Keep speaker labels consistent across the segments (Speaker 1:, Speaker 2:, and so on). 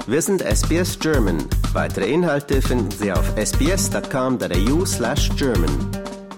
Speaker 1: Wir sind SBS German. Weitere Inhalte finden Sie auf sbs.com.au/German.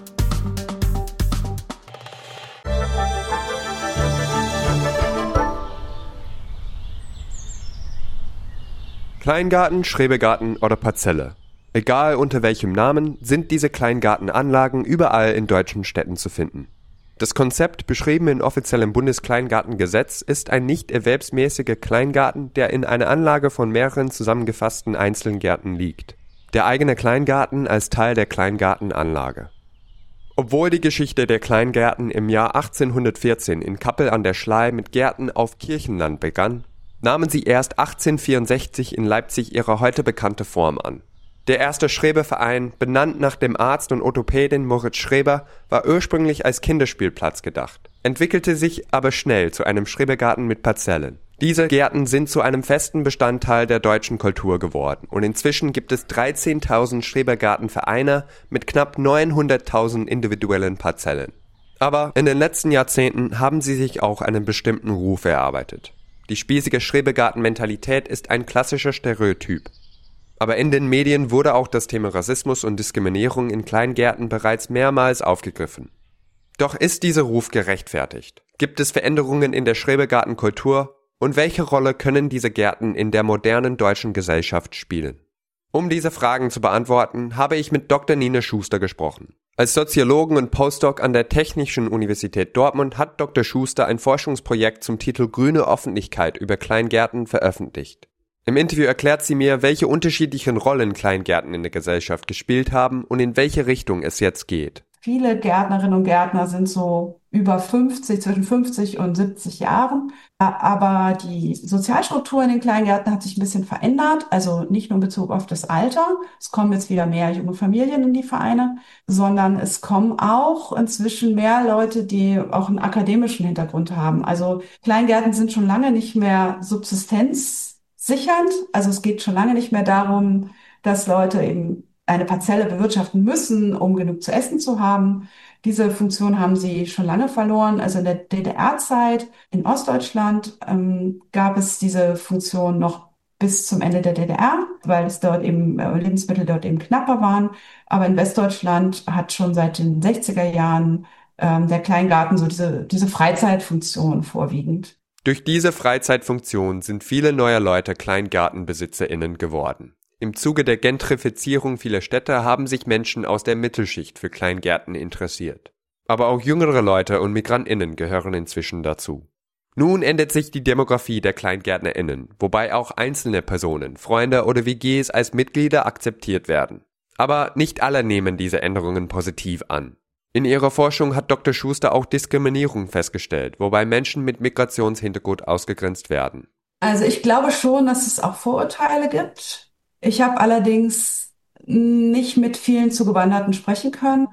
Speaker 2: Kleingarten, Schrebergarten oder Parzelle. Egal unter welchem Namen, sind diese Kleingartenanlagen überall in deutschen Städten zu finden. Das Konzept, beschrieben in offiziellem Bundeskleingartengesetz, ist ein nicht erwerbsmäßiger Kleingarten, der in einer Anlage von mehreren zusammengefassten Einzelgärten liegt. Der eigene Kleingarten als Teil der Kleingartenanlage. Obwohl die Geschichte der Kleingärten im Jahr 1814 in Kappel an der Schlei mit Gärten auf Kirchenland begann, nahmen sie erst 1864 in Leipzig ihre heute bekannte Form an. Der erste Schreberverein, benannt nach dem Arzt und Orthopäden Moritz Schreber, war ursprünglich als Kinderspielplatz gedacht, entwickelte sich aber schnell zu einem Schrebergarten mit Parzellen. Diese Gärten sind zu einem festen Bestandteil der deutschen Kultur geworden und inzwischen gibt es 13.000 Schrebergartenvereine mit knapp 900.000 individuellen Parzellen. Aber in den letzten Jahrzehnten haben sie sich auch einen bestimmten Ruf erarbeitet. Die spießige Schrebergarten-Mentalität ist ein klassischer Stereotyp. Aber in den Medien wurde auch das Thema Rassismus und Diskriminierung in Kleingärten bereits mehrmals aufgegriffen. Doch ist dieser Ruf gerechtfertigt? Gibt es Veränderungen in der Schrebergartenkultur? Und welche Rolle können diese Gärten in der modernen deutschen Gesellschaft spielen? Um diese Fragen zu beantworten, habe ich mit Dr. Nina Schuster gesprochen. Als Soziologin und Postdoc an der Technischen Universität Dortmund hat Dr. Schuster ein Forschungsprojekt zum Titel Grüne Öffentlichkeit über Kleingärten veröffentlicht. Im Interview erklärt sie mir, welche unterschiedlichen Rollen Kleingärten in der Gesellschaft gespielt haben und in welche Richtung es jetzt geht.
Speaker 3: Viele Gärtnerinnen und Gärtner sind so über 50, zwischen 50 und 70 Jahren. Aber die Sozialstruktur in den Kleingärten hat sich ein bisschen verändert. Also nicht nur in Bezug auf das Alter. Es kommen jetzt wieder mehr junge Familien in die Vereine, sondern es kommen auch inzwischen mehr Leute, die auch einen akademischen Hintergrund haben. Also Kleingärten sind schon lange nicht mehr subsistenzsichernd. Also es geht schon lange nicht mehr darum, dass Leute eben eine Parzelle bewirtschaften müssen, um genug zu essen zu haben. Diese Funktion haben sie schon lange verloren. Also in der DDR-Zeit in Ostdeutschland gab es diese Funktion noch bis zum Ende der DDR, weil es dort eben Lebensmittel dort eben knapper waren. Aber in Westdeutschland hat schon seit den 60er Jahren der Kleingarten so diese Freizeitfunktion vorwiegend.
Speaker 2: Durch diese Freizeitfunktion sind viele neue Leute KleingartenbesitzerInnen geworden. Im Zuge der Gentrifizierung vieler Städte haben sich Menschen aus der Mittelschicht für Kleingärten interessiert. Aber auch jüngere Leute und MigrantInnen gehören inzwischen dazu. Nun ändert sich die Demografie der KleingärtnerInnen, wobei auch einzelne Personen, Freunde oder WGs als Mitglieder akzeptiert werden. Aber nicht alle nehmen diese Änderungen positiv an. In ihrer Forschung hat Dr. Schuster auch Diskriminierung festgestellt, wobei Menschen mit Migrationshintergrund ausgegrenzt werden.
Speaker 3: Also ich glaube schon, dass es auch Vorurteile gibt. Ich habe allerdings nicht mit vielen Zugewanderten sprechen können.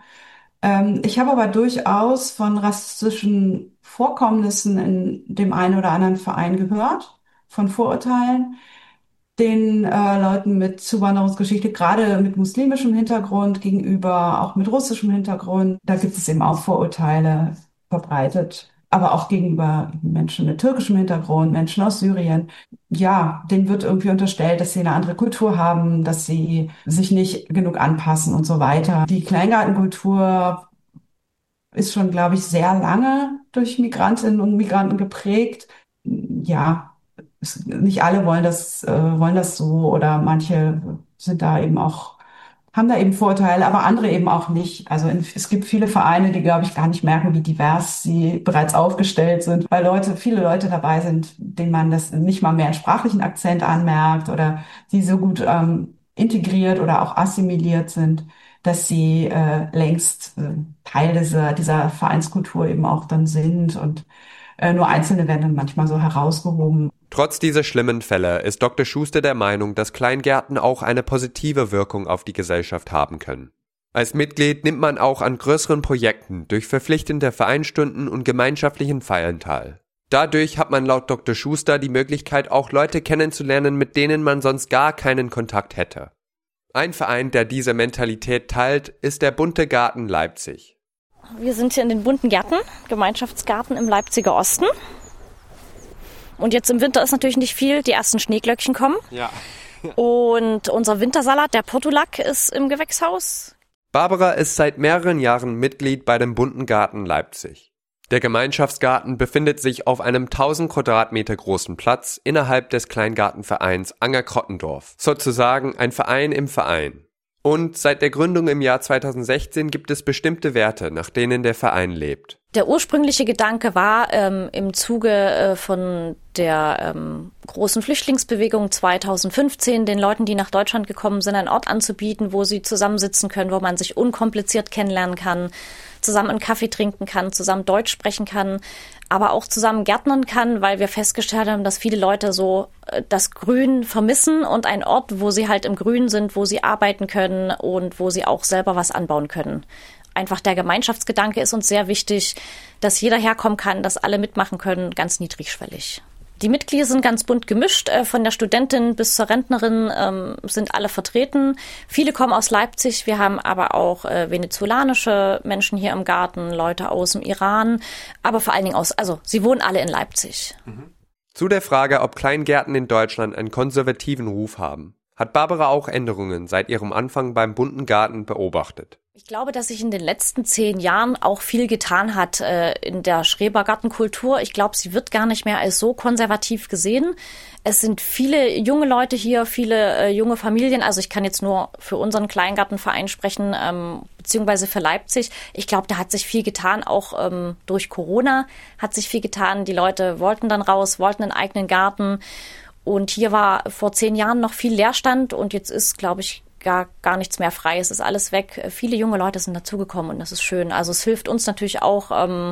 Speaker 3: Ich habe aber durchaus von rassistischen Vorkommnissen in dem einen oder anderen Verein gehört, von Vorurteilen, den Leuten mit Zuwanderungsgeschichte, gerade mit muslimischem Hintergrund gegenüber, auch mit russischem Hintergrund. Da gibt es eben auch Vorurteile verbreitet. Aber auch gegenüber Menschen mit türkischem Hintergrund, Menschen aus Syrien. Ja, denen wird irgendwie unterstellt, dass sie eine andere Kultur haben, dass sie sich nicht genug anpassen und so weiter. Die Kleingartenkultur ist schon, glaube ich, sehr lange durch Migrantinnen und Migranten geprägt. Ja, nicht alle wollen das so oder manche sind da eben auch haben da eben Vorteile, aber andere eben auch nicht. Also es gibt viele Vereine, die, glaube ich, gar nicht merken, wie divers sie bereits aufgestellt sind, weil viele Leute dabei sind, denen man das nicht mal mehr einen sprachlichen Akzent anmerkt oder die so gut integriert oder auch assimiliert sind, dass sie längst Teil dieser Vereinskultur eben auch dann sind und nur Einzelne werden dann manchmal so herausgehoben.
Speaker 2: Trotz dieser schlimmen Fälle ist Dr. Schuster der Meinung, dass Kleingärten auch eine positive Wirkung auf die Gesellschaft haben können. Als Mitglied nimmt man auch an größeren Projekten durch verpflichtende Vereinsstunden und gemeinschaftlichen Feiern teil. Dadurch hat man laut Dr. Schuster die Möglichkeit, auch Leute kennenzulernen, mit denen man sonst gar keinen Kontakt hätte. Ein Verein, der diese Mentalität teilt, ist der Bunte Garten Leipzig.
Speaker 4: Wir sind hier in den Bunten Gärten, Gemeinschaftsgarten im Leipziger Osten. Und jetzt im Winter ist natürlich nicht viel. Die ersten Schneeglöckchen kommen.
Speaker 2: Ja.
Speaker 4: Und unser Wintersalat, der Portulak, ist im Gewächshaus.
Speaker 2: Barbara ist seit mehreren Jahren Mitglied bei dem Bunten Garten Leipzig. Der Gemeinschaftsgarten befindet sich auf einem 1000 Quadratmeter großen Platz innerhalb des Kleingartenvereins Anger-Krottendorf, sozusagen ein Verein im Verein. Und seit der Gründung im Jahr 2016 gibt es bestimmte Werte, nach denen der Verein lebt.
Speaker 4: Der ursprüngliche Gedanke war, im Zuge von der großen Flüchtlingsbewegung 2015 den Leuten, die nach Deutschland gekommen sind, einen Ort anzubieten, wo sie zusammensitzen können, wo man sich unkompliziert kennenlernen kann, zusammen einen Kaffee trinken kann, zusammen Deutsch sprechen kann, aber auch zusammen gärtnern kann, weil wir festgestellt haben, dass viele Leute so das Grün vermissen und ein Ort, wo sie halt im Grün sind, wo sie arbeiten können und wo sie auch selber was anbauen können. Einfach der Gemeinschaftsgedanke ist uns sehr wichtig, dass jeder herkommen kann, dass alle mitmachen können, ganz niedrigschwellig. Die Mitglieder sind ganz bunt gemischt, von der Studentin bis zur Rentnerin sind alle vertreten. Viele kommen aus Leipzig, wir haben aber auch venezolanische Menschen hier im Garten, Leute aus dem Iran, aber vor allen Dingen sie wohnen alle in Leipzig.
Speaker 2: Zu der Frage, ob Kleingärten in Deutschland einen konservativen Ruf haben, hat Barbara auch Änderungen seit ihrem Anfang beim Bunten Garten beobachtet.
Speaker 4: Ich glaube, dass sich in den letzten 10 Jahren auch viel getan hat in der Schrebergartenkultur. Ich glaube, sie wird gar nicht mehr als so konservativ gesehen. Es sind viele junge Leute hier, viele junge Familien. Also ich kann jetzt nur für unseren Kleingartenverein sprechen, beziehungsweise für Leipzig. Ich glaube, da hat sich viel getan, auch durch Corona hat sich viel getan. Die Leute wollten dann raus, wollten einen eigenen Garten. Und hier war vor 10 Jahren noch viel Leerstand und jetzt ist, glaube ich, gar nichts mehr frei. Es ist alles weg. Viele junge Leute sind dazugekommen und das ist schön. Also es hilft uns natürlich auch,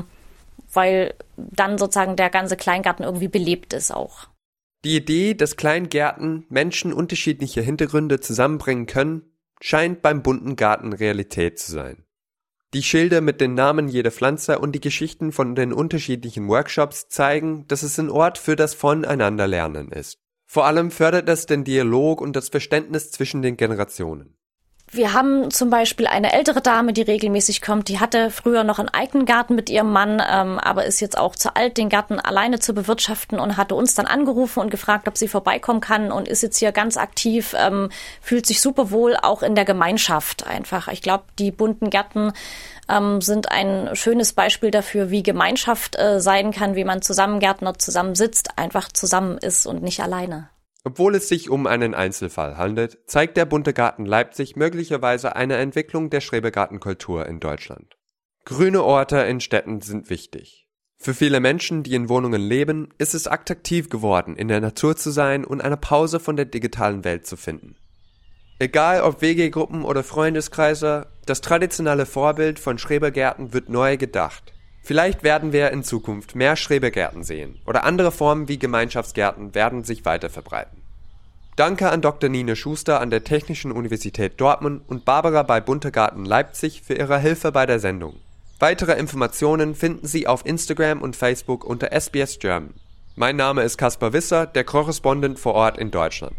Speaker 4: weil dann sozusagen der ganze Kleingarten irgendwie belebt ist auch.
Speaker 2: Die Idee, dass Kleingärten Menschen unterschiedlicher Hintergründe zusammenbringen können, scheint beim Bunten Garten Realität zu sein. Die Schilder mit den Namen jeder Pflanze und die Geschichten von den unterschiedlichen Workshops zeigen, dass es ein Ort für das Voneinanderlernen ist. Vor allem fördert es den Dialog und das Verständnis zwischen den Generationen.
Speaker 4: Wir haben zum Beispiel eine ältere Dame, die regelmäßig kommt. Die hatte früher noch einen eigenen Garten mit ihrem Mann, aber ist jetzt auch zu alt, den Garten alleine zu bewirtschaften und hatte uns dann angerufen und gefragt, ob sie vorbeikommen kann und ist jetzt hier ganz aktiv, fühlt sich super wohl, auch in der Gemeinschaft einfach. Ich glaube, die bunten Gärten sind ein schönes Beispiel dafür, wie Gemeinschaft sein kann, wie man zusammen gärtnert, zusammen sitzt, einfach zusammen ist und nicht alleine.
Speaker 2: Obwohl es sich um einen Einzelfall handelt, zeigt der Bunte Garten Leipzig möglicherweise eine Entwicklung der Schrebergartenkultur in Deutschland. Grüne Orte in Städten sind wichtig. Für viele Menschen, die in Wohnungen leben, ist es attraktiv geworden, in der Natur zu sein und eine Pause von der digitalen Welt zu finden. Egal ob WG-Gruppen oder Freundeskreise, das traditionelle Vorbild von Schrebergärten wird neu gedacht. Vielleicht werden wir in Zukunft mehr Schrebergärten sehen oder andere Formen wie Gemeinschaftsgärten werden sich weiter verbreiten. Danke an Dr. Nine Schuster an der Technischen Universität Dortmund und Barbara bei Bunte Garten Leipzig für ihre Hilfe bei der Sendung. Weitere Informationen finden Sie auf Instagram und Facebook unter SBS German. Mein Name ist Kaspar Wisser, der Korrespondent vor Ort in Deutschland.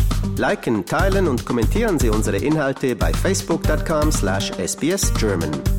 Speaker 1: Liken, teilen und kommentieren Sie unsere Inhalte bei facebook.com/sbsgerman.